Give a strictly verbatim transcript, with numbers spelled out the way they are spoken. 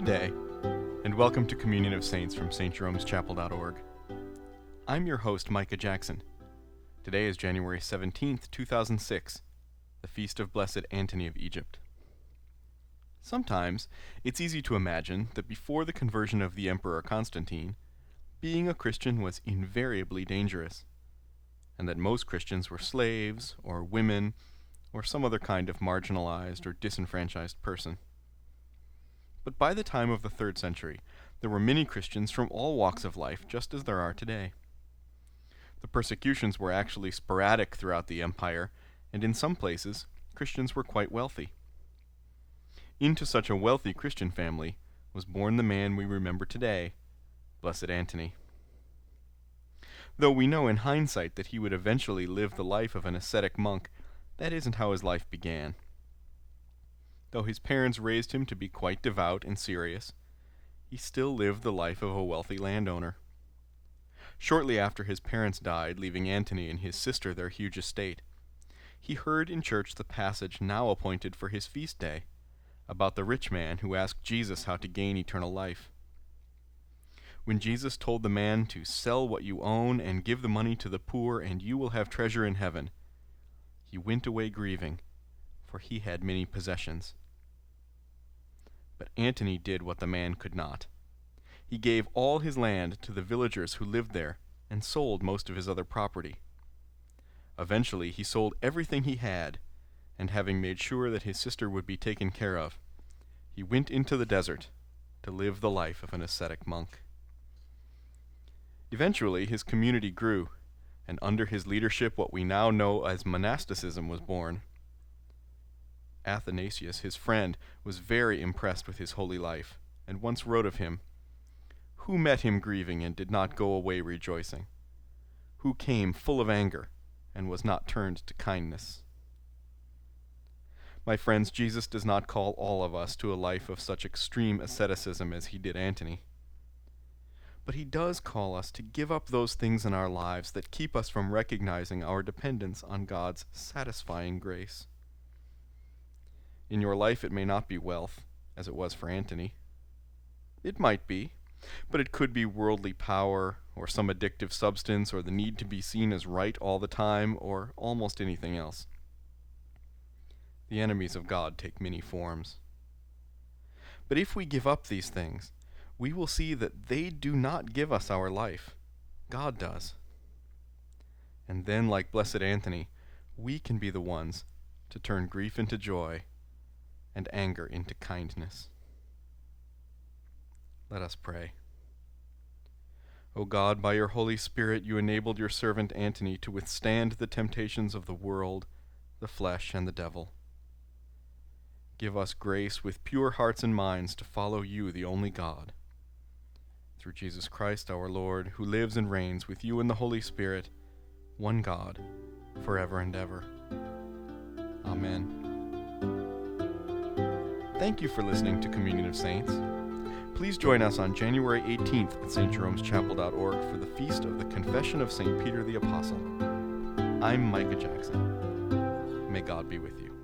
Good day, and welcome to Communion of Saints from Saint Jerome's Chapel dot org. I'm your host, Micah Jackson. Today is January seventeenth, two thousand six, the feast of Blessed Antony of Egypt. Sometimes it's easy to imagine that before the conversion of the Emperor Constantine, being a Christian was invariably dangerous, and that most Christians were slaves, or women, or some other kind of marginalized or disenfranchised person. But by the time of the third century, there were many Christians from all walks of life, just as there are today. The persecutions were actually sporadic throughout the empire, and in some places, Christians were quite wealthy. Into such a wealthy Christian family was born the man we remember today, Blessed Antony. Though we know in hindsight that he would eventually live the life of an ascetic monk, that isn't how his life began. Though his parents raised him to be quite devout and serious, he still lived the life of a wealthy landowner. Shortly after his parents died, leaving Antony and his sister their huge estate, he heard in church the passage now appointed for his feast day, about the rich man who asked Jesus how to gain eternal life. When Jesus told the man to sell what you own and give the money to the poor, and you will have treasure in heaven, he went away grieving, for he had many possessions. But Antony did what the man could not. He gave all his land to the villagers who lived there, and sold most of his other property. Eventually he sold everything he had, and having made sure that his sister would be taken care of, he went into the desert to live the life of an ascetic monk. Eventually his community grew, and under his leadership what we now know as monasticism was born. Athanasius, his friend, was very impressed with his holy life, and once wrote of him, "Who met him grieving and did not go away rejoicing? Who came full of anger and was not turned to kindness?" My friends, Jesus does not call all of us to a life of such extreme asceticism as he did Antony. But he does call us to give up those things in our lives that keep us from recognizing our dependence on God's satisfying grace. In your life it may not be wealth, as it was for Antony. It might be, but it could be worldly power, or some addictive substance, or the need to be seen as right all the time, or almost anything else. The enemies of God take many forms. But if we give up these things, we will see that they do not give us our life. God does. And then, like Blessed Antony, we can be the ones to turn grief into joy and anger into kindness. Let us pray. O God, by your Holy Spirit you enabled your servant Antony to withstand the temptations of the world, the flesh, and the devil. Give us grace with pure hearts and minds to follow you, the only God. Through Jesus Christ our Lord, who lives and reigns with you in the Holy Spirit, one God, forever and ever. Amen. Thank you for listening to Communion of Saints. Please join us on January eighteenth at Saint Jerome's Chapel dot org for the feast of the Confession of Saint Peter the Apostle. I'm Micah Jackson. May God be with you.